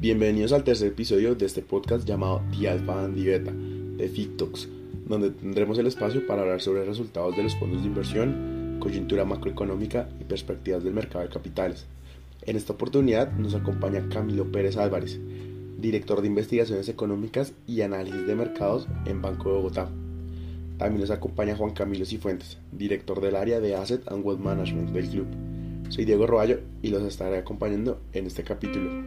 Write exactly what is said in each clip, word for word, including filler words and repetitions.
Bienvenidos al tercer episodio de este podcast llamado The Alpha and the Beta de FICTOX, donde tendremos el espacio para hablar sobre resultados de los fondos de inversión, coyuntura macroeconómica y perspectivas del mercado de capitales. En esta oportunidad nos acompaña Camilo Pérez Álvarez, director de investigaciones económicas y análisis de mercados en Banco de Bogotá. También nos acompaña Juan Camilo Cifuentes, director del área de Asset and Wealth Management del club. Soy Diego Roballo y los estaré acompañando en este capítulo.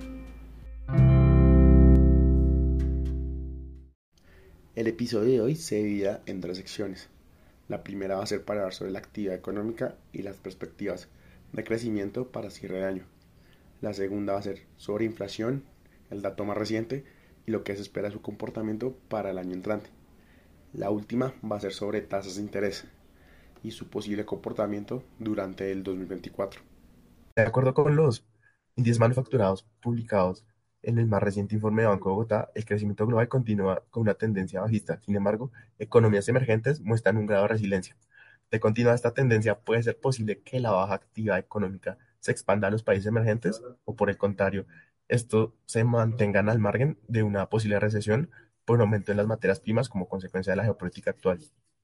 El episodio de hoy se dividirá en tres secciones. La primera va a ser para hablar sobre la actividad económica y las perspectivas de crecimiento para cierre de año. La segunda va a ser sobre inflación, el dato más reciente y lo que se espera de su comportamiento para el año entrante. La última va a ser sobre tasas de interés y su posible comportamiento durante el dos mil veinticuatro. De acuerdo con los índices manufacturados publicados en el más reciente informe de Banco de Bogotá, el crecimiento global continúa con una tendencia bajista. Sin embargo, economías emergentes muestran un grado de resiliencia. De continuar esta tendencia, ¿puede ser posible que la baja actividad económica se expanda a los países emergentes o, por el contrario, estos se mantengan al margen de una posible recesión por un aumento en las materias primas como consecuencia de la geopolítica actual?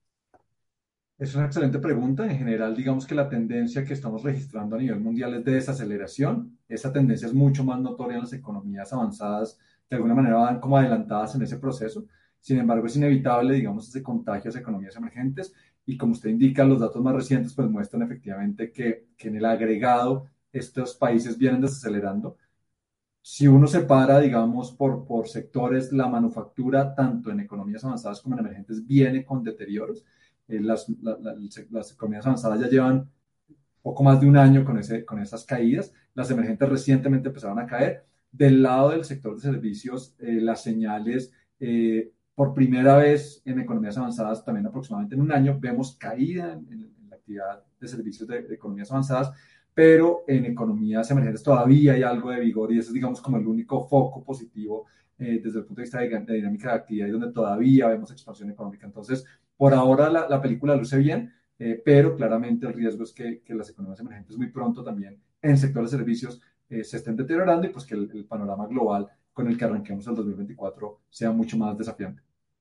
Es una excelente pregunta. En general, digamos que la tendencia que estamos registrando a nivel mundial es de desaceleración. Esa tendencia es mucho más notoria en las economías avanzadas, de alguna manera van como adelantadas en ese proceso. Sin embargo, es inevitable, digamos, ese contagio a las economías emergentes. Y como usted indica, los datos más recientes pues muestran efectivamente que, que en el agregado estos países vienen desacelerando. Si uno separa, digamos, por, por sectores, la manufactura, tanto en economías avanzadas como en emergentes, viene con deterioros. Eh, las, la, la, las economías avanzadas ya llevan poco más de un año con, ese, con esas caídas. Las emergentes recientemente empezaron a caer. Del lado del sector de servicios, eh, las señales, eh, por primera vez en economías avanzadas, también aproximadamente en un año, vemos caída en, en, en la actividad de servicios de, de economías avanzadas, pero en economías emergentes todavía hay algo de vigor y eso es, digamos, como el único foco positivo eh, desde el punto de vista de, de dinámica de actividad y donde todavía vemos expansión económica. Entonces, por ahora la, la película luce bien, eh, pero claramente el riesgo es que, que las economías emergentes muy pronto también en sectores de servicios eh, se estén deteriorando y pues que el, el panorama global con el que arranquemos el dos mil veinticuatro sea mucho más desafiante.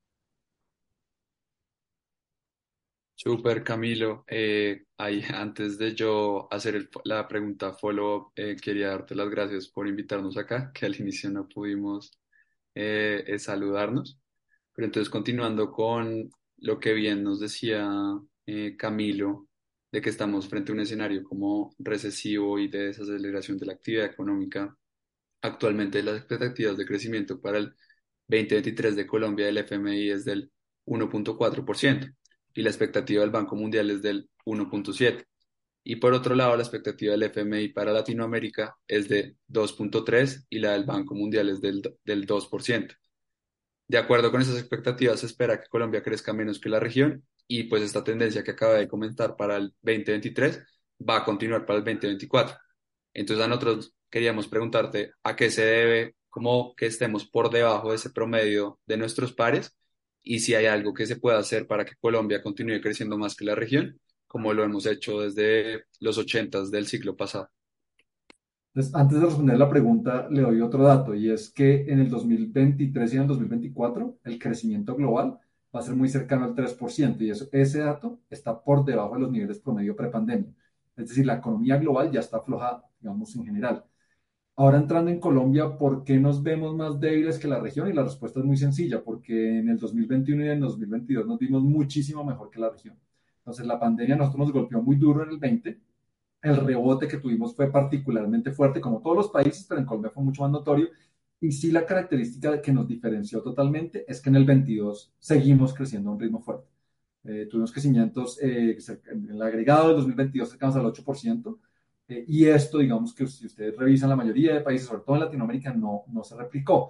Super Camilo, eh, ahí, antes de yo hacer el- la pregunta follow-up, eh, quería darte las gracias por invitarnos acá, que al inicio no pudimos eh, eh, saludarnos. Pero entonces, continuando con lo que bien nos decía eh, Camilo, de que estamos frente a un escenario como recesivo y de desaceleración de la actividad económica. Actualmente las expectativas de crecimiento para el dos mil veintitrés de Colombia del F M I es del uno punto cuatro por ciento y la expectativa del Banco Mundial es del uno punto siete por ciento. Y por otro lado, la expectativa del F M I para Latinoamérica es de dos punto tres por ciento y la del Banco Mundial es del, del dos por ciento. De acuerdo con esas expectativas, se espera que Colombia crezca menos que la región y pues esta tendencia que acaba de comentar para el dos mil veintitrés va a continuar para el dos mil veinticuatro. Entonces a nosotros queríamos preguntarte a qué se debe, cómo que estemos por debajo de ese promedio de nuestros pares y si hay algo que se pueda hacer para que Colombia continúe creciendo más que la región, como lo hemos hecho desde los ochentas del siglo pasado. Entonces, antes de responder la pregunta, le doy otro dato y es que en el dos mil veintitrés y en el dos mil veinticuatro el crecimiento global va a ser muy cercano al tres por ciento y eso, ese dato está por debajo de los niveles promedio prepandemia. Es decir, la economía global ya está floja, digamos, en general. Ahora entrando en Colombia, ¿por qué nos vemos más débiles que la región? Y la respuesta es muy sencilla, porque en el dos mil veintiuno y en el dos mil veintidós nos vimos muchísimo mejor que la región. Entonces la pandemia a nosotros nos golpeó muy duro en el veinte, el rebote que tuvimos fue particularmente fuerte, como todos los países, pero en Colombia fue mucho más notorio. Y sí, la característica que nos diferenció totalmente es que en el veintidós seguimos creciendo a un ritmo fuerte. Eh, tuvimos crecimientos eh, en el agregado del dos mil veintidós cercanos al ocho por ciento. Eh, y esto, digamos que si ustedes revisan la mayoría de países, sobre todo en Latinoamérica, no, no se replicó.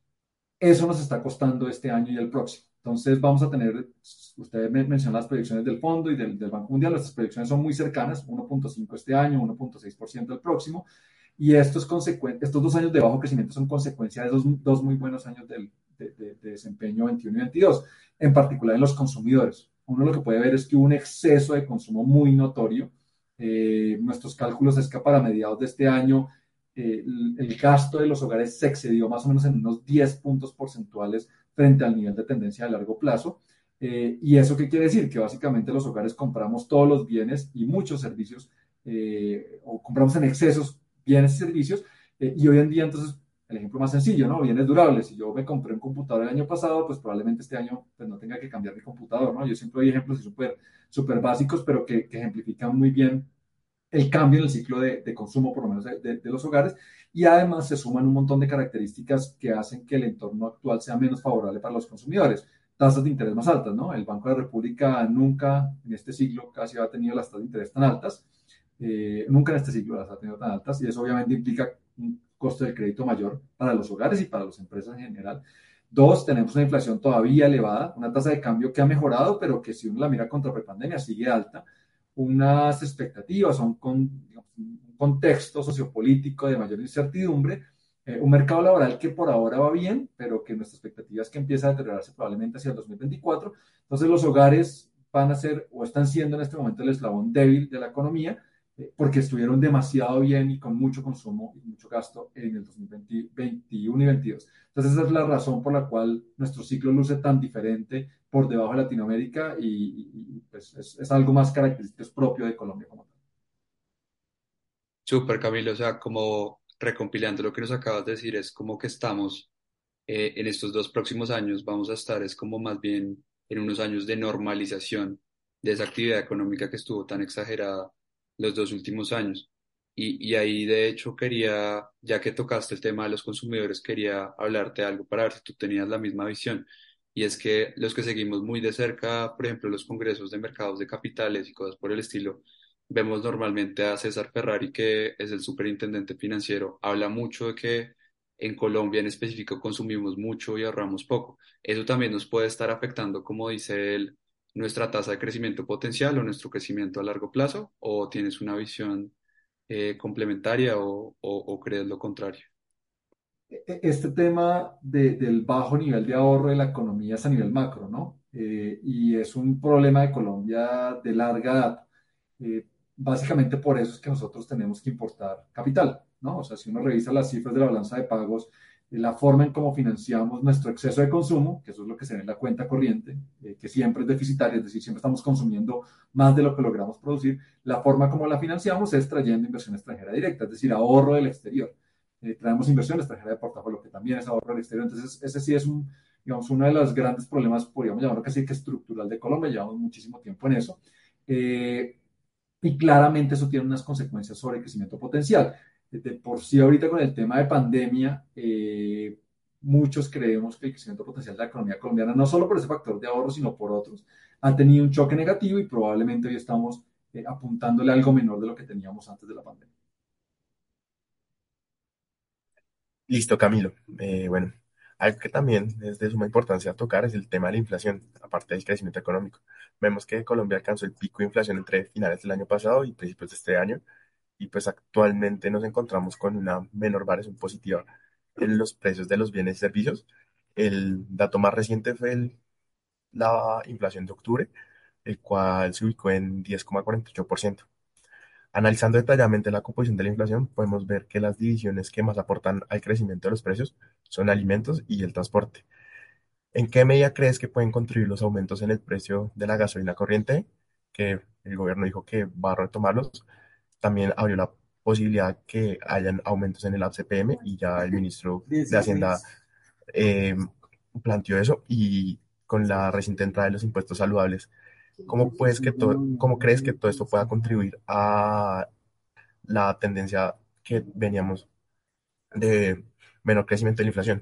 Eso nos está costando este año y el próximo. Entonces vamos a tener, ustedes mencionan las proyecciones del fondo y del, del Banco Mundial, nuestras proyecciones son muy cercanas, uno punto cinco este año, uno punto seis por ciento el próximo, y esto es estos dos años de bajo crecimiento son consecuencia de esos dos muy buenos años del, de, de, de desempeño veintiuno y veintidós, en particular en los consumidores. Uno lo que puede ver es que hubo un exceso de consumo muy notorio. Eh, nuestros cálculos es que para mediados de este año eh, el, el gasto de los hogares se excedió más o menos en unos diez puntos porcentuales frente al nivel de tendencia a largo plazo. Eh, ¿Y eso qué quiere decir? Que básicamente los hogares compramos todos los bienes y muchos servicios, eh, o compramos en excesos bienes y servicios, eh, y hoy en día entonces el ejemplo más sencillo, ¿no? Bienes durables. Si yo me compré un computador el año pasado, pues probablemente este año pues, no tenga que cambiar mi computador, ¿no? Yo siempre doy ejemplos súper súper básicos, pero que, que ejemplifican muy bien el cambio en el ciclo de, de consumo, por lo menos de, de, de, los hogares, y además se suman un montón de características que hacen que el entorno actual sea menos favorable para los consumidores. Tasas de interés más altas, ¿no? El Banco de la República nunca en este siglo casi ha tenido las tasas de interés tan altas, eh, nunca en este siglo las ha tenido tan altas, y eso obviamente implica un costo de crédito mayor para los hogares y para las empresas en general. Dos, tenemos una inflación todavía elevada, una tasa de cambio que ha mejorado, pero que si uno la mira contra prepandemia sigue alta, unas expectativas, un, con, digamos, un contexto sociopolítico de mayor incertidumbre, eh, un mercado laboral que por ahora va bien, pero que nuestra expectativa es que empiece a deteriorarse probablemente hacia el dos mil veinticuatro. Entonces los hogares van a ser o están siendo en este momento el eslabón débil de la economía, eh, porque estuvieron demasiado bien y con mucho consumo y mucho gasto en el dos mil veinte, veintiuno y veintidós. Entonces esa es la razón por la cual nuestro ciclo luce tan diferente por debajo de Latinoamérica y, y, y pues es, es, algo más característico, es propio de Colombia como tal. Súper, Camilo, o sea, como recompilando lo que nos acabas de decir, es como que estamos eh, en estos dos próximos años, vamos a estar, es como más bien en unos años de normalización de esa actividad económica que estuvo tan exagerada los dos últimos años. Y, y ahí, de hecho, quería, ya que tocaste el tema de los consumidores, quería hablarte algo para ver si tú tenías la misma visión. Y es que los que seguimos muy de cerca, por ejemplo, los congresos de mercados de capitales y cosas por el estilo, vemos normalmente a César Ferrari, que es el superintendente financiero, habla mucho de que en Colombia en específico consumimos mucho y ahorramos poco. Eso también nos puede estar afectando, como dice él, nuestra tasa de crecimiento potencial o nuestro crecimiento a largo plazo, o tienes una visión eh, complementaria o, o, o crees lo contrario. Este tema de, del bajo nivel de ahorro de la economía es a nivel macro, ¿no? Eh, y es un problema de Colombia de larga data. Eh, básicamente por eso es que nosotros tenemos que importar capital, ¿no? O sea, si uno revisa las cifras de la balanza de pagos, eh, la forma en cómo financiamos nuestro exceso de consumo, que eso es lo que se ve en la cuenta corriente, eh, que siempre es deficitaria, es decir, siempre estamos consumiendo más de lo que logramos producir, la forma como la financiamos es trayendo inversión extranjera directa, es decir, ahorro del exterior. Eh, traemos inversión extranjera de portafolio, que también es ahorro del exterior. Entonces, ese sí es un, digamos, uno de los grandes problemas, podríamos llamarlo casi que estructural de Colombia, llevamos muchísimo tiempo en eso. Eh, y claramente eso tiene unas consecuencias sobre el crecimiento potencial. De por sí, ahorita con el tema de pandemia, eh, muchos creemos que el crecimiento potencial de la economía colombiana, no solo por ese factor de ahorro, sino por otros, ha tenido un choque negativo y probablemente hoy estamos eh, apuntándole a algo menor de lo que teníamos antes de la pandemia. Listo, Camilo. Eh, bueno, algo que también es de suma importancia tocar es el tema de la inflación, aparte del crecimiento económico. Vemos que Colombia alcanzó el pico de inflación entre finales del año pasado y principios de este año, y pues actualmente nos encontramos con una menor variación positiva en los precios de los bienes y servicios. El dato más reciente fue el- la inflación de octubre, el cual se ubicó en diez coma cuarenta y ocho por ciento. Analizando detalladamente la composición de la inflación, podemos ver que las divisiones que más aportan al crecimiento de los precios son alimentos y el transporte. ¿En qué medida crees que pueden contribuir los aumentos en el precio de la gasolina corriente? Que el gobierno dijo que va a retomarlos. También abrió la posibilidad que hayan aumentos en el A C P M y ya el ministro de Hacienda eh, planteó eso. Y con la reciente entrada de los impuestos saludables, ¿cómo, puedes que to- cómo crees que todo esto pueda contribuir a la tendencia que veníamos de menor crecimiento de la inflación?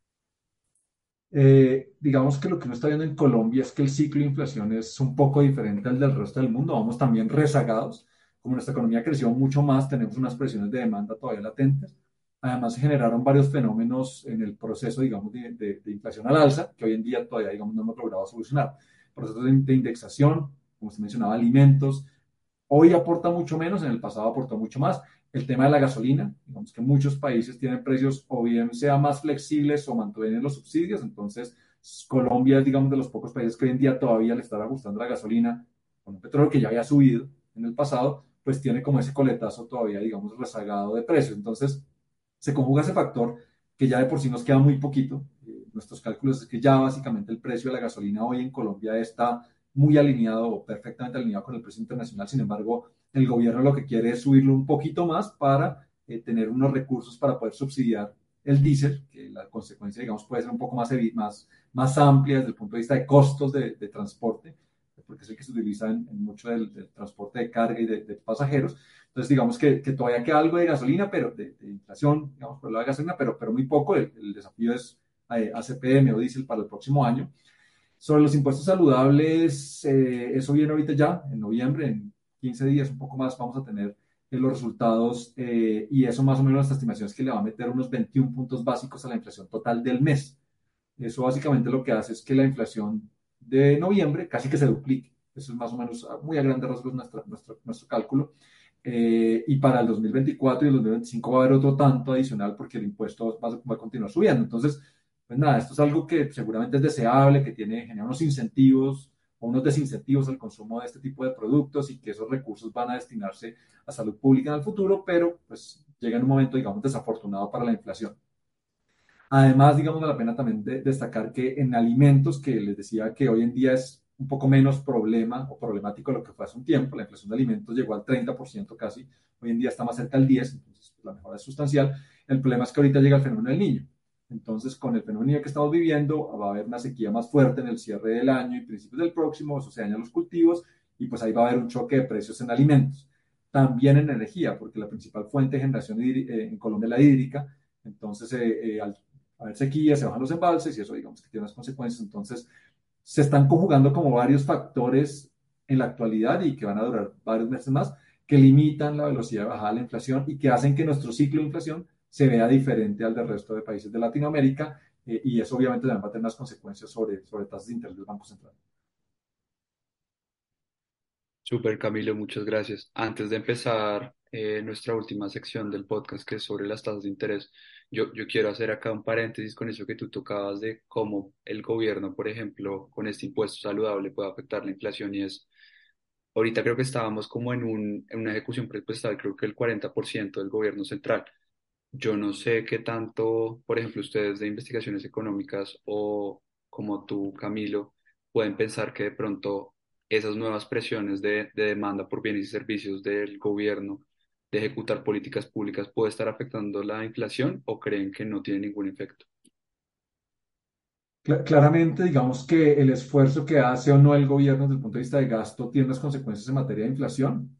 Eh, digamos que lo que uno está viendo en Colombia es que el ciclo de inflación es un poco diferente al del resto del mundo. Vamos también rezagados. Como nuestra economía creció mucho más, tenemos unas presiones de demanda todavía latentes. Además, se generaron varios fenómenos en el proceso, digamos, de, de- de inflación al alza, que hoy en día todavía, digamos, no hemos logrado solucionar. Procesos de, de indexación, como usted mencionaba, alimentos, hoy aporta mucho menos, en el pasado aportó mucho más. El tema de la gasolina, digamos que muchos países tienen precios o bien sea más flexibles o mantienen los subsidios, entonces Colombia es, digamos, de los pocos países que hoy en día todavía le está ajustando la gasolina con un petróleo que ya había subido en el pasado, pues tiene como ese coletazo todavía, digamos, rezagado de precios. Entonces, Se conjuga ese factor que ya de por sí nos queda muy poquito. Eh, nuestros cálculos es que ya básicamente el precio de la gasolina hoy en Colombia está muy alineado o perfectamente alineado con el precio internacional. Sin embargo, el gobierno lo que quiere es subirlo un poquito más para eh, tener unos recursos para poder subsidiar el diésel, que la consecuencia, digamos, puede ser un poco más, más, más amplia desde el punto de vista de costos de, de transporte, porque es el que se utiliza en, en mucho del, del, transporte de carga y de, de pasajeros. Entonces, digamos que, que, todavía queda algo de gasolina, pero de, de inflación, digamos, por el lado de gasolina, pero, pero muy poco. El, el desafío es eh, A C P M o diésel para el próximo año. Sobre los impuestos saludables, eh, eso viene ahorita ya, en noviembre, en quince días, un poco más, vamos a tener eh, los resultados eh, y eso más o menos nuestra estimación es que le va a meter unos veintiún puntos básicos a la inflación total del mes. Eso básicamente lo que hace es que la inflación de noviembre casi que se duplique. Eso es más o menos muy a grandes rasgos nuestra, nuestro, nuestro cálculo. Eh, y para el dos mil veinticuatro y el dos mil veinticinco va a haber otro tanto adicional porque el impuesto va, va a continuar subiendo. Entonces, pues nada, esto es algo que seguramente es deseable, que tiene, genera unos incentivos o unos desincentivos al consumo de este tipo de productos y que esos recursos van a destinarse a salud pública en el futuro, pero pues llega en un momento, digamos, desafortunado para la inflación. Además, digamos, vale la pena también de, destacar que en alimentos, que les decía que hoy en día es un poco menos problema o problemático de lo que fue hace un tiempo, la inflación de alimentos llegó al treinta por ciento casi, hoy en día está más cerca del diez por ciento, entonces pues, la mejora es sustancial. El problema es que ahorita llega el fenómeno del niño. Entonces, con el fenómeno del niño que estamos viviendo, va a haber una sequía más fuerte en el cierre del año y principios del próximo, eso se daña los cultivos y pues ahí va a haber un choque de precios en alimentos. También en energía, porque la principal fuente de generación en Colombia es la hídrica, entonces eh, eh, al a ver sequía, se bajan los embalses y eso digamos que tiene unas consecuencias. Entonces, se están conjugando como varios factores en la actualidad y que van a durar varios meses más, que limitan la velocidad de bajada de la inflación y que hacen que nuestro ciclo de inflación se vea diferente al del resto de países de Latinoamérica eh, y eso obviamente también va a tener unas consecuencias sobre, sobre tasas de interés del Banco Central. Súper, Camilo, muchas gracias. Antes de empezar eh, nuestra última sección del podcast, que es sobre las tasas de interés, yo, yo quiero hacer acá un paréntesis con eso que tú tocabas de cómo el gobierno, por ejemplo, con este impuesto saludable puede afectar la inflación y es, ahorita creo que estábamos como en, un, en una ejecución presupuestal, creo que el cuarenta por ciento del gobierno central. Yo no sé qué tanto, por ejemplo, ustedes de investigaciones económicas o como tú, Camilo, pueden pensar que de pronto esas nuevas presiones de, de demanda por bienes y servicios del gobierno de ejecutar políticas públicas puede estar afectando la inflación o creen que no tiene ningún efecto. Claramente, digamos que el esfuerzo que hace o no el gobierno desde el punto de vista de gasto tiene unas consecuencias en materia de inflación.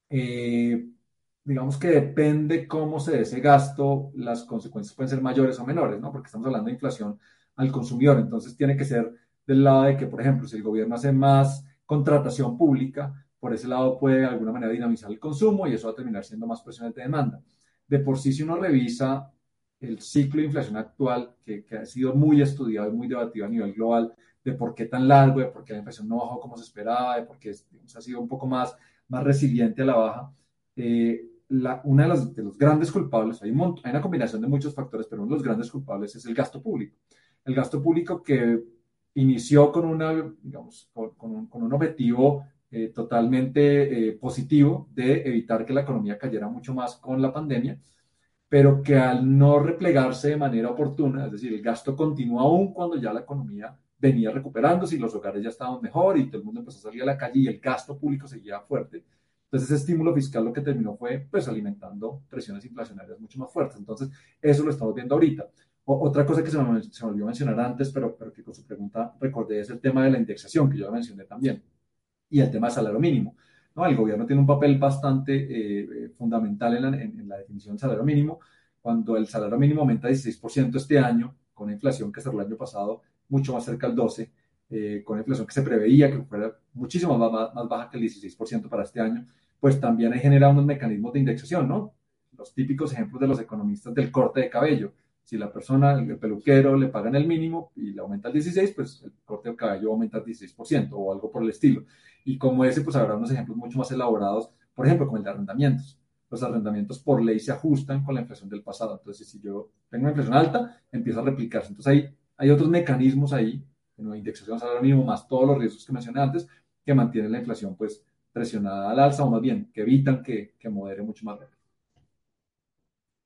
Eh, digamos que depende cómo se dé ese gasto, las consecuencias pueden ser mayores o menores, ¿no? Porque estamos hablando de inflación al consumidor. Entonces tiene que ser del lado de que, por ejemplo, si el gobierno hace más contratación pública, por ese lado puede de alguna manera dinamizar el consumo y eso va a terminar siendo más presiones de demanda. De por sí, si uno revisa el ciclo de inflación actual, que, que ha sido muy estudiado y muy debatido a nivel global, de por qué tan largo, de por qué la inflación no bajó como se esperaba, de por qué digamos, ha sido un poco más, más resiliente a la baja. Eh, la, una de, las, de los grandes culpables, hay, un hay una combinación de muchos factores, pero uno de los grandes culpables es el gasto público. El gasto público que inició con, una, digamos, con, con, un, con un objetivo eh, totalmente eh, positivo de evitar que la economía cayera mucho más con la pandemia, pero que al no replegarse de manera oportuna, es decir, el gasto continuó aún cuando ya la economía venía recuperándose y los hogares ya estaban mejor y todo el mundo empezó a salir a la calle y el gasto público seguía fuerte. Entonces ese estímulo fiscal lo que terminó fue pues alimentando presiones inflacionarias mucho más fuertes. Entonces eso lo estamos viendo ahorita. O, otra cosa que se me, se me olvidó mencionar antes, pero, pero que con su pregunta recordé, es el tema de la indexación, que yo la mencioné también, y el tema del salario mínimo. ¿No? El gobierno tiene un papel bastante eh, fundamental en la, en, en la definición del salario mínimo. Cuando el salario mínimo aumenta dieciséis por ciento este año, con una inflación que cerró el año pasado mucho más cerca del doce por ciento, eh, con una inflación que se preveía que fuera muchísimo más, más, más baja que el dieciséis por ciento para este año, pues también hay generado unos mecanismos de indexación, ¿no? Los típicos ejemplos de los economistas del corte de cabello. Si la persona, el peluquero, le pagan el mínimo y le aumenta el dieciséis por ciento, pues el corte de cabello aumenta el dieciséis por ciento o algo por el estilo. Y como ese, pues habrá unos ejemplos mucho más elaborados, por ejemplo, como el de arrendamientos. Los arrendamientos por ley se ajustan con la inflación del pasado. Entonces, si yo tengo una inflación alta, empieza a replicarse. Entonces, hay, hay otros mecanismos ahí, ¿no? Indexación salario mínimo, más todos los riesgos que mencioné antes, que mantienen la inflación pues presionada al alza, o más bien, que evitan que, que modere mucho más rápido.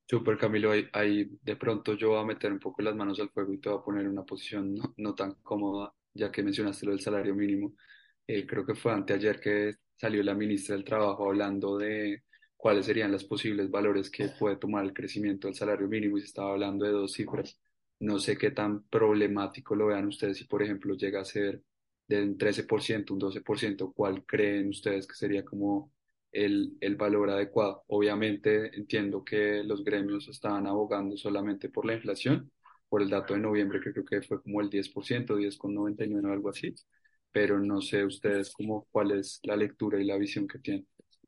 Súper, Camilo, ahí, ahí de pronto yo voy a meter un poco las manos al fuego y te voy a poner en una posición no, no tan cómoda, ya que mencionaste lo del salario mínimo. Eh, creo que fue anteayer que salió la ministra del Trabajo hablando de cuáles serían los posibles valores que puede tomar el crecimiento del salario mínimo y se estaba hablando de dos cifras. No sé qué tan problemático lo vean ustedes si, por ejemplo, llega a ser de un trece por ciento, un doce por ciento, ¿cuál creen ustedes que sería como el, el valor adecuado? Obviamente entiendo que los gremios estaban abogando solamente por la inflación, por el dato de noviembre que creo que fue como el diez por ciento, diez coma noventa y nueve o algo así, pero no sé ustedes como cuál es la lectura y la visión que tienen.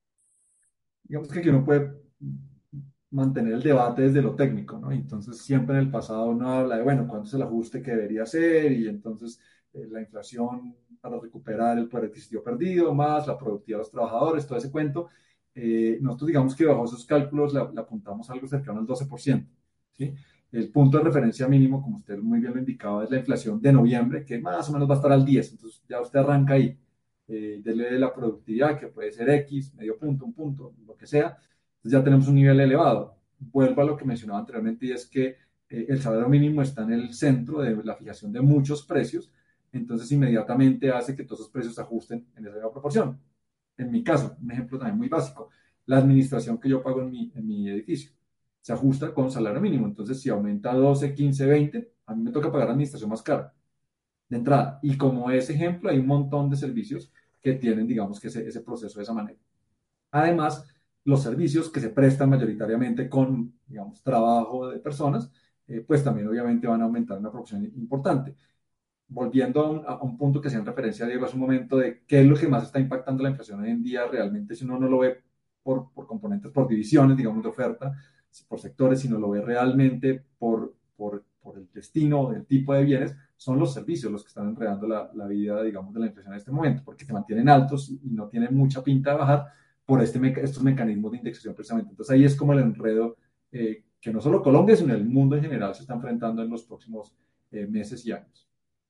Digamos que aquí uno puede mantener el debate desde lo técnico, ¿no? Entonces, siempre en el pasado uno habla de, bueno, cuánto es el ajuste que debería ser y entonces eh, la inflación para recuperar el poder adquisitivo perdido, más la productividad de los trabajadores, todo ese cuento. Eh, nosotros digamos que bajo esos cálculos le, le apuntamos algo cercano al doce por ciento, ¿sí? El punto de referencia mínimo, como usted muy bien lo indicaba, es la inflación de noviembre, que más o menos va a estar al diez, entonces ya usted arranca ahí. Eh, dele la productividad, que puede ser X, medio punto, un punto, lo que sea, entonces ya tenemos un nivel elevado. Vuelvo a lo que mencionaba anteriormente y es que eh, el salario mínimo está en el centro de la fijación de muchos precios, entonces inmediatamente hace que todos esos precios se ajusten en esa misma proporción. En mi caso, un ejemplo también muy básico, la administración que yo pago en mi, en mi edificio se ajusta con salario mínimo, entonces si aumenta doce, quince, veinte, a mí me toca pagar administración más cara de entrada. Y como ese ejemplo, hay un montón de servicios que tienen, digamos, que ese, ese proceso de esa manera. Además, los servicios que se prestan mayoritariamente con, digamos, trabajo de personas, eh, pues también obviamente van a aumentar una proporción importante. Volviendo a un, a un punto que hacían referencia, Diego, hace un momento de qué es lo que más está impactando la inflación hoy en día, realmente si uno no lo ve por, por componentes, por divisiones, digamos, de oferta, por sectores, sino lo ve realmente por, por, por el destino o el tipo de bienes, son los servicios los que están enredando la, la vida, digamos, de la inflación en este momento, porque se mantienen altos y no tienen mucha pinta de bajar por este meca estos mecanismos de indexación precisamente. Entonces ahí es como el enredo eh, que no solo Colombia, sino el mundo en general se está enfrentando en los próximos eh, meses y años.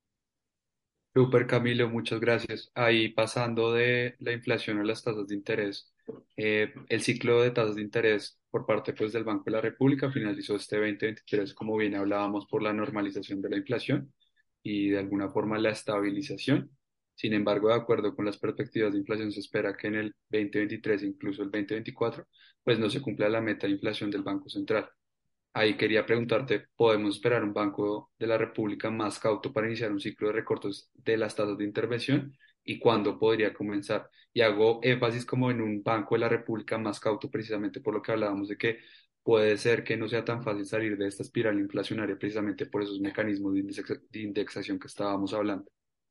Súper, Camilo, muchas gracias. Ahí pasando de la inflación a las tasas de interés, eh, el ciclo de tasas de interés por parte pues, del Banco de la República finalizó este dos mil veintitrés, como bien hablábamos, por la normalización de la inflación y de alguna forma la estabilización. Sin embargo, de acuerdo con las perspectivas de inflación, se espera que en el dos mil veintitrés, incluso el dos mil veinticuatro, pues no se cumpla la meta de inflación del Banco Central. Ahí quería preguntarte, ¿podemos esperar un Banco de la República más cauto para iniciar un ciclo de recortes de las tasas de intervención? ¿Y cuándo podría comenzar? Y hago énfasis como en un Banco de la República más cauto precisamente por lo que hablábamos de que puede ser que no sea tan fácil salir de esta espiral inflacionaria precisamente por esos mecanismos de indexa- de indexación que estábamos hablando.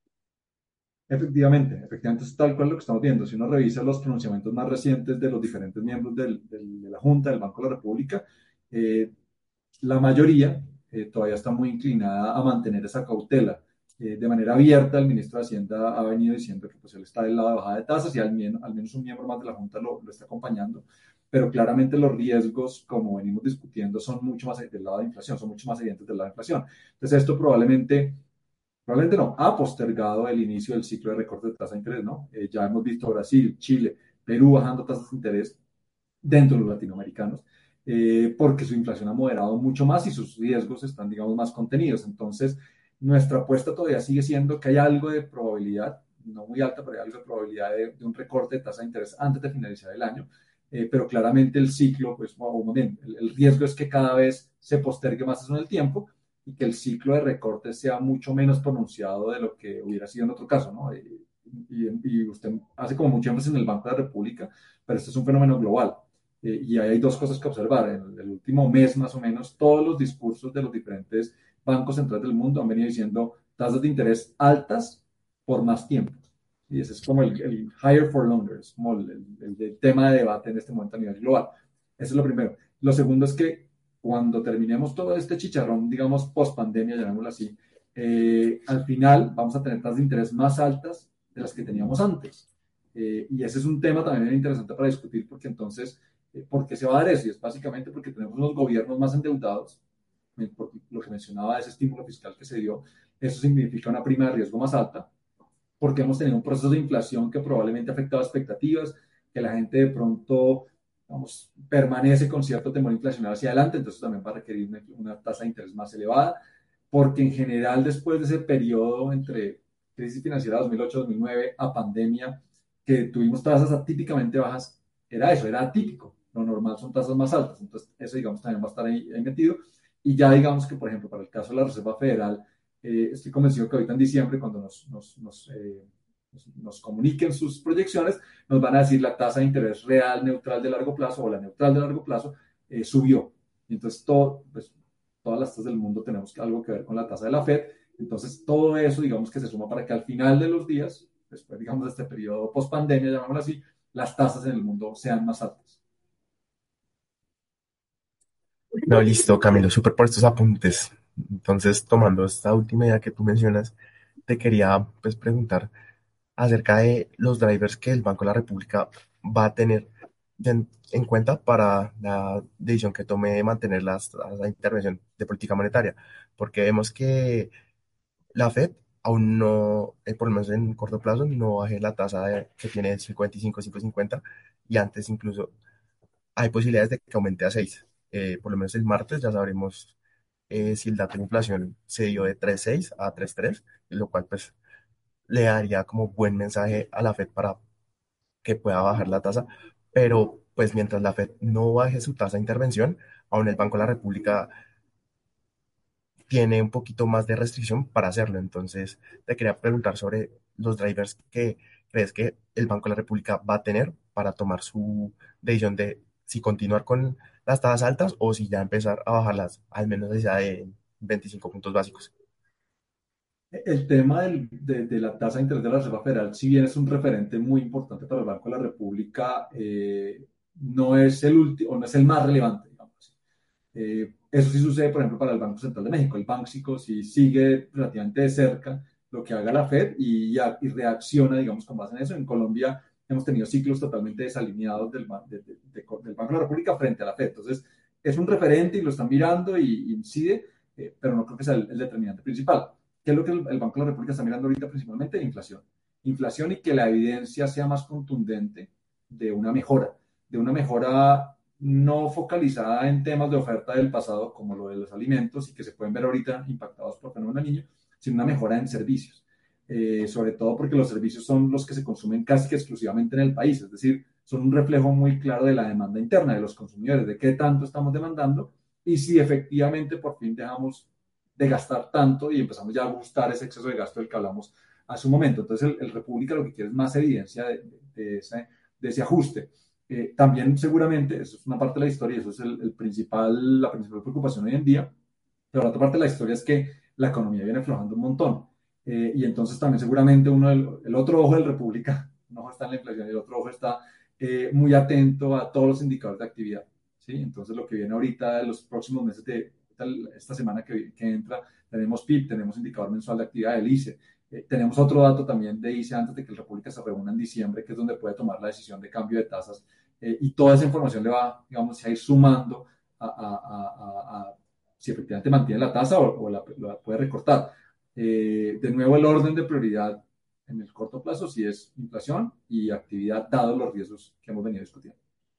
Efectivamente, efectivamente es tal cual lo que estamos viendo. Si uno revisa los pronunciamientos más recientes de los diferentes miembros del, del, de la Junta del Banco de la República, eh, la mayoría eh, todavía está muy inclinada a mantener esa cautela. Eh, de manera abierta, el ministro de Hacienda ha venido diciendo que pues, él está del lado de bajada de tasas y al, menos, al menos un miembro más de la Junta lo, lo, está acompañando, pero claramente los riesgos, como venimos discutiendo, son mucho más del lado de inflación, son mucho más evidentes del lado de inflación. Entonces esto probablemente probablemente no, ha postergado el inicio del ciclo de recorte de tasa de interés, ¿no? Eh, ya hemos visto Brasil, Chile, Perú bajando tasas de interés dentro de los latinoamericanos, eh, porque su inflación ha moderado mucho más y sus riesgos están, digamos, más contenidos. Entonces, nuestra apuesta todavía sigue siendo que hay algo de probabilidad, no muy alta, pero hay algo de probabilidad de, de un recorte de tasa de interés antes de finalizar el año. Eh, pero claramente el ciclo, pues, o bien, el, el riesgo es que cada vez se postergue más eso en el tiempo y que el ciclo de recorte sea mucho menos pronunciado de lo que hubiera sido en otro caso, ¿no? Eh, y, y, usted hace como mucho énfasis en el Banco de la República, pero este es un fenómeno global. Eh, y ahí hay dos cosas que observar. En el último mes, más o menos, todos los discursos de los diferentes bancos centrales del mundo han venido diciendo tasas de interés altas por más tiempo. Y ese es como el, el higher for longer, es como el, el, el, tema de debate en este momento a nivel global. Eso es lo primero. Lo segundo es que cuando terminemos todo este chicharrón, digamos, post pandemia, llamémoslo así, eh, al final vamos a tener tasas de interés más altas de las que teníamos antes. Eh, y ese es un tema también interesante para discutir porque entonces, eh, ¿por qué se va a dar eso? Y es básicamente porque tenemos unos gobiernos más endeudados, eh, por lo que mencionaba, ese estímulo fiscal que se dio, eso significa una prima de riesgo más alta, porque hemos tenido un proceso de inflación que probablemente ha afectado expectativas, que la gente de pronto vamos, permanece con cierto temor inflacionario hacia adelante, entonces también va a requerir una, una tasa de interés más elevada, porque en general después de ese periodo entre crisis financiera dos mil ocho-dos mil nueve a pandemia, que tuvimos tasas atípicamente bajas, era eso, era atípico. Lo normal son tasas más altas. Entonces, eso, digamos, también va a estar ahí, ahí metido. Y ya, digamos que, por ejemplo, para el caso de la Reserva Federal, eh, estoy convencido que ahorita en diciembre, cuando nos, nos, nos, eh, nos, nos comuniquen sus proyecciones, nos van a decir la tasa de interés real neutral de largo plazo o la neutral de largo plazo eh, subió. Y entonces, todo, pues, todas las tasas del mundo tenemos algo que ver con la tasa de la Fed. Entonces, todo eso, digamos, que se suma para que al final de los días, después, digamos, de este periodo post-pandemia, llamémoslo así, las tasas en el mundo sean más altas. No, listo, Camilo, súper por estos apuntes. Entonces, tomando esta última idea que tú mencionas, te quería pues preguntar acerca de los drivers que el Banco de la República va a tener en, en cuenta para la decisión que tome de mantener las- la intervención de política monetaria, porque vemos que la Fed aún no, eh, por lo menos en corto plazo, no baje la tasa de- que tiene el cincuenta y cinco, cinco cincuenta, y antes incluso hay posibilidades de que aumente a seis. Eh, por lo menos el martes ya sabremos eh, si el dato de inflación se dio de tres punto seis a tres punto tres, lo cual pues le daría como buen mensaje a la Fed para que pueda bajar la tasa, pero pues mientras la Fed no baje su tasa de intervención, aún el Banco de la República tiene un poquito más de restricción para hacerlo. Entonces, te quería preguntar sobre los drivers que crees que el Banco de la República va a tener para tomar su decisión de si continuar con las tasas altas o si ya empezar a bajarlas, al menos ya de veinticinco puntos básicos. El tema del- de, de la tasa de interés de la Reserva Federal, si bien es un referente muy importante para el Banco de la República, eh, no es el último, no es el más relevante, digamos así. Eh, eso sí sucede, por ejemplo, para el Banco Central de México. El Banxico sí sigue relativamente de cerca lo que haga la Fed y, ya- y reacciona, digamos, con base en eso. En Colombia hemos tenido ciclos totalmente desalineados del, ba- de- de- de- del Banco de la República frente a la Fed. Entonces, es un referente y lo están mirando y, y incide, eh, pero no creo que sea el, el determinante principal. ¿Qué es lo que el, el Banco de la República está mirando ahorita principalmente? Inflación. Inflación y que la evidencia sea más contundente de una mejora, de una mejora no focalizada en temas de oferta del pasado, como lo de los alimentos, y que se pueden ver ahorita impactados por el fenómeno del niño, sino una mejora en servicios. Eh, sobre todo porque los servicios son los que se consumen casi que exclusivamente en el país, es decir, son un reflejo muy claro de la demanda interna de los consumidores, de qué tanto estamos demandando y si efectivamente por fin dejamos de gastar tanto y empezamos ya a ajustar ese exceso de gasto del que hablamos hace un momento. Entonces, el, el República lo que quiere es más evidencia de, de, de, ese, de ese ajuste. Eh, también seguramente, eso es una parte de la historia, eso es el, el principal, la principal preocupación hoy en día, pero la otra parte de la historia es que la economía viene aflojando un montón. Eh, y entonces también seguramente uno del, el otro ojo del República, un ojo está en la inflación y el otro ojo está eh, muy atento a todos los indicadores de actividad. ¿Sí? Entonces lo que viene ahorita en los próximos meses de esta semana que, que entra, tenemos P I B, tenemos indicador mensual de actividad del I C E. Eh, tenemos otro dato también de I C E antes de que el República se reúna en diciembre, que es donde puede tomar la decisión de cambio de tasas. Eh, y toda esa información le va, digamos, a ir sumando a, a, a, a si efectivamente mantiene la tasa o, o la, la, puede recortar. Eh, de nuevo, el orden de prioridad en el corto plazo sí es inflación y actividad, dados los riesgos que hemos venido discutiendo.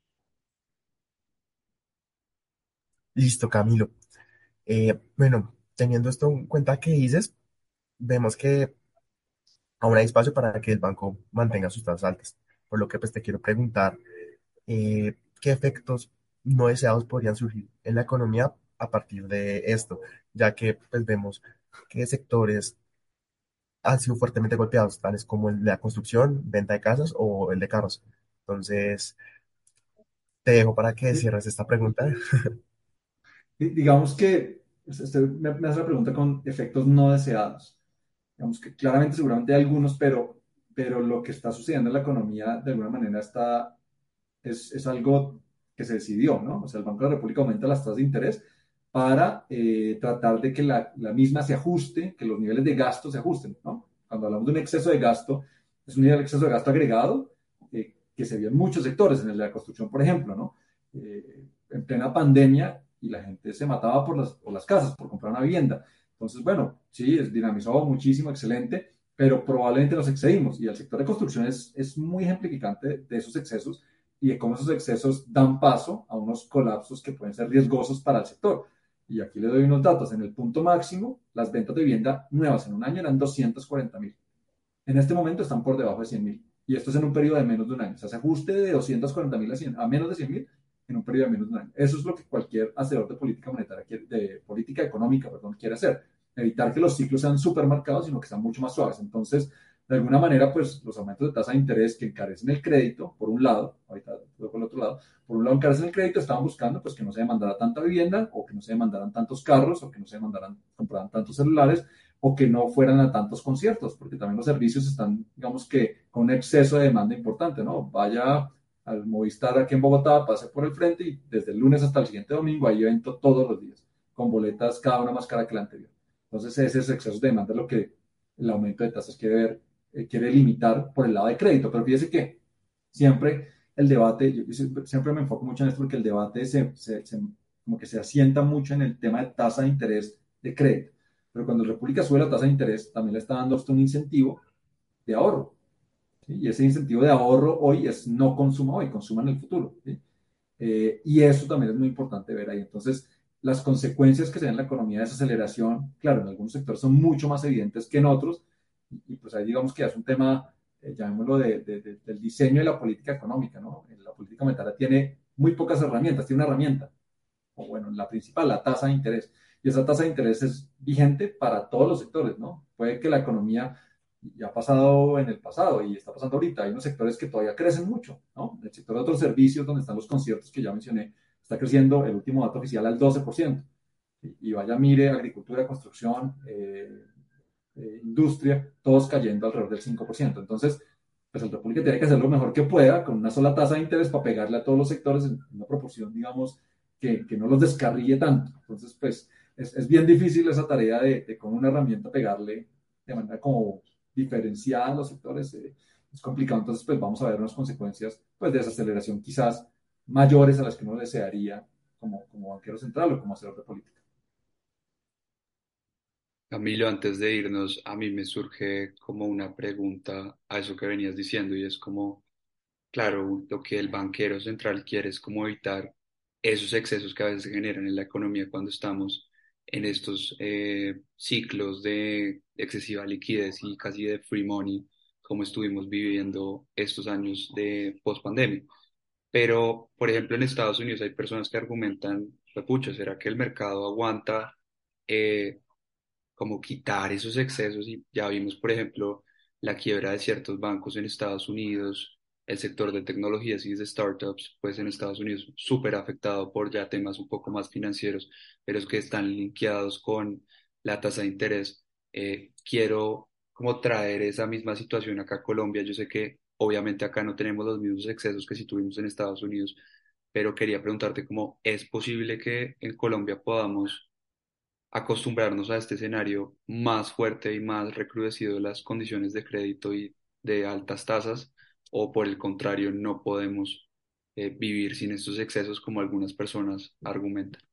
Listo, Camilo. Eh, bueno, teniendo esto en cuenta que dices, vemos que aún hay espacio para que el banco mantenga sus tasas altas. Por lo que pues te quiero preguntar, eh, ¿qué efectos no deseados podrían surgir en la economía a partir de esto? Ya que pues vemos que sectores han sido fuertemente golpeados, tales como el de la construcción, venta de casas o el de carros. Entonces, te dejo para que cierres esta pregunta. Digamos que usted me, me hace la pregunta con efectos no deseados. Digamos que claramente seguramente hay algunos, pero, pero lo que está sucediendo en la economía de alguna manera está, es, es algo que se decidió, ¿no? O sea, el Banco de la República aumenta las tasas de interés para eh, tratar de que la, la, misma se ajuste, que los niveles de gasto se ajusten, ¿no? Cuando hablamos de un exceso de gasto, es un nivel de exceso de gasto agregado eh, que se vio en muchos sectores, en el de la construcción, por ejemplo, ¿no? Eh, en plena pandemia y la gente se mataba por las, por las casas, por comprar una vivienda. Entonces, bueno, sí, es dinamizado muchísimo, excelente, pero probablemente nos excedimos y el sector de construcción es, es muy ejemplificante de esos excesos y de cómo esos excesos dan paso a unos colapsos que pueden ser riesgosos para el sector. Y aquí le doy unos datos. En el punto máximo, las ventas de vivienda nuevas en un año eran doscientos cuarenta mil. En este momento están por debajo de cien mil. Y esto es en un periodo de menos de un año. O sea, se ajuste de doscientos cuarenta mil a, a menos de cien mil en un periodo de menos de un año. Eso es lo que cualquier hacedor de política monetaria, quiere, de política económica, perdón, quiere hacer. Evitar que los ciclos sean súper marcados, sino que sean mucho más suaves. Entonces, de alguna manera, pues los aumentos de tasa de interés que encarecen el crédito, por un lado, ahorita por el otro lado, por un lado encarecen el crédito, estaban buscando pues que no se demandara tanta vivienda, o que no se demandaran tantos carros, o que no se demandaran, compraran tantos celulares, o que no fueran a tantos conciertos, porque también los servicios están, digamos que, con un exceso de demanda importante, ¿no? Vaya al Movistar aquí en Bogotá, pase por el frente y desde el lunes hasta el siguiente domingo hay evento todos los días, con boletas cada una más cara que la anterior. Entonces ese es exceso de demanda lo que el aumento de tasas quiere ver, eh, quiere limitar por el lado de crédito. Pero fíjese que siempre el debate, yo siempre me enfoco mucho en esto porque el debate se, se, se, como que se asienta mucho en el tema de tasa de interés de crédito. Pero cuando la República sube la tasa de interés, también le está dando a usted un incentivo de ahorro. ¿Sí? Y ese incentivo de ahorro hoy es no consuma hoy, consuma en el futuro. ¿Sí? Eh, y eso también es muy importante ver ahí. Entonces, las consecuencias que se dan en la economía de esa aceleración, claro, en algunos sectores son mucho más evidentes que en otros. Y, y pues ahí digamos que es un tema, eh, llamémoslo, de, de, de, del diseño de la política económica, ¿no? La política monetaria tiene muy pocas herramientas, tiene una herramienta, o bueno, la principal, la tasa de interés. Y esa tasa de interés es vigente para todos los sectores, ¿no? Puede que la economía ya ha pasado en el pasado y está pasando ahorita. Hay unos sectores que todavía crecen mucho, ¿no? El sector de otros servicios, donde están los conciertos que ya mencioné, está creciendo el último dato oficial al doce por ciento. Y vaya, mire, agricultura, construcción, eh, eh, industria, todos cayendo alrededor del cinco por ciento. Entonces, pues el República tiene que hacer lo mejor que pueda con una sola tasa de interés para pegarle a todos los sectores en una proporción, digamos, que, que no los descarríe tanto. Entonces, pues es, es bien difícil esa tarea de, de con una herramienta pegarle de manera como diferenciada a los sectores. Eh, es complicado. Entonces, pues vamos a ver unas consecuencias pues, de desaceleración quizás mayores a las que uno desearía como, como banquero central o como hacedor de política. Camilo, antes de irnos, a mí me surge como una pregunta a eso que venías diciendo y es como, claro, lo que el banquero central quiere es como evitar esos excesos que a veces se generan en la economía cuando estamos en estos eh, ciclos de excesiva liquidez y casi de free money, como estuvimos viviendo estos años de post-pandemia. Pero, por ejemplo, en Estados Unidos hay personas que argumentan, pues, pucha, ¿será que el mercado aguanta eh, como quitar esos excesos? Y ya vimos, por ejemplo, la quiebra de ciertos bancos en Estados Unidos, el sector de tecnologías y de startups, pues en Estados Unidos súper afectado por ya temas un poco más financieros, pero es que están linkeados con la tasa de interés. Eh, quiero como traer esa misma situación acá a Colombia. Yo sé que obviamente acá no tenemos los mismos excesos que si tuvimos en Estados Unidos, pero quería preguntarte cómo es posible que en Colombia podamos acostumbrarnos a este escenario más fuerte y más recrudecido de las condiciones de crédito y de altas tasas, o por el contrario, no podemos eh, vivir sin estos excesos como algunas personas argumentan.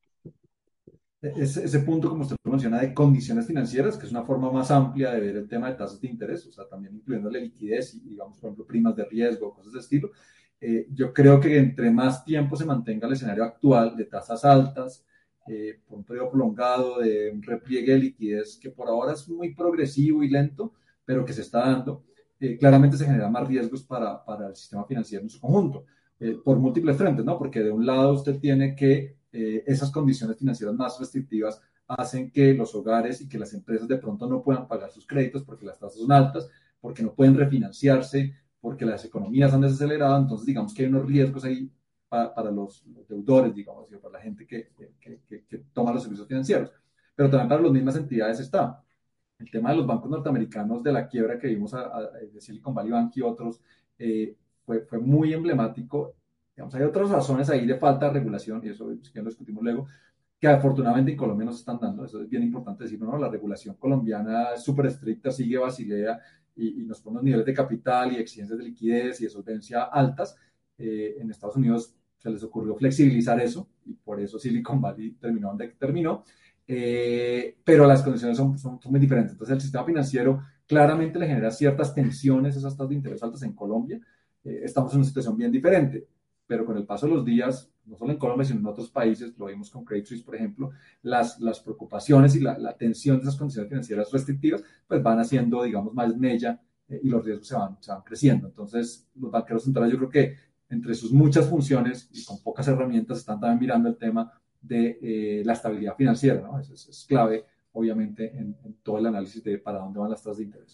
Ese, ese punto, como usted lo menciona, de condiciones financieras, que es una forma más amplia de ver el tema de tasas de interés, o sea, también incluyendo la liquidez y, digamos, por ejemplo, primas de riesgo, cosas de estilo. Eh, yo creo que entre más tiempo se mantenga el escenario actual de tasas altas, eh, por un periodo prolongado, de un repliegue de liquidez que por ahora es muy progresivo y lento, pero que se está dando, eh, claramente se generan más riesgos para, para el sistema financiero en su conjunto, eh, por múltiples frentes, ¿no? Porque de un lado usted tiene que eh, esas condiciones financieras más restrictivas hacen que los hogares y que las empresas de pronto no puedan pagar sus créditos porque las tasas son altas, porque no pueden refinanciarse, porque las economías han desacelerado. Entonces, digamos que hay unos riesgos ahí para, para los, los, deudores, digamos, y para la gente que, que, que, que toma los servicios financieros. Pero también para las mismas entidades está el tema de los bancos norteamericanos, de la quiebra que vimos a, a, de Silicon Valley Bank y otros, eh, fue, fue muy emblemático. Digamos, hay otras razones ahí de falta de regulación, y eso si que lo discutimos luego, que afortunadamente en Colombia nos están dando. Eso es bien importante decirlo, ¿no? La regulación colombiana es súper estricta, sigue Basilea y, y nos pone unos niveles de capital y exigencias de liquidez y de solvencia altas. Eh, en Estados Unidos se les ocurrió flexibilizar eso y por eso Silicon Valley terminó donde terminó. Eh, pero las condiciones son, son, son muy diferentes. Entonces el sistema financiero claramente le genera ciertas tensiones, esas tasas de interés altas en Colombia. Eh, estamos en una situación bien diferente. pero con el paso de los días, no solo en Colombia, sino en otros países, lo vimos con Credit Suisse, por ejemplo, las, las preocupaciones y la, la tensión de esas condiciones financieras restrictivas, pues van haciendo, digamos, más mella eh, y los riesgos se van, se van creciendo. Entonces, los banqueros centrales, yo creo que entre sus muchas funciones y con pocas herramientas, están también mirando el tema de eh, la estabilidad financiera, ¿no? Eso es, es clave, obviamente, en, en todo el análisis de para dónde van las tasas de interés.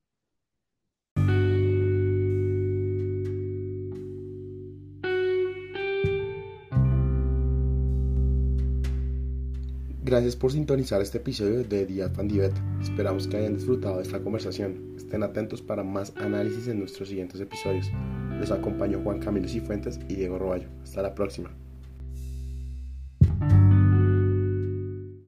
Gracias por sintonizar este episodio de The Alpha and the Beta. Esperamos que hayan disfrutado de esta conversación. Estén atentos para más análisis en nuestros siguientes episodios. Les acompañó Juan Camilo Cifuentes y Diego Roballo. Hasta la próxima.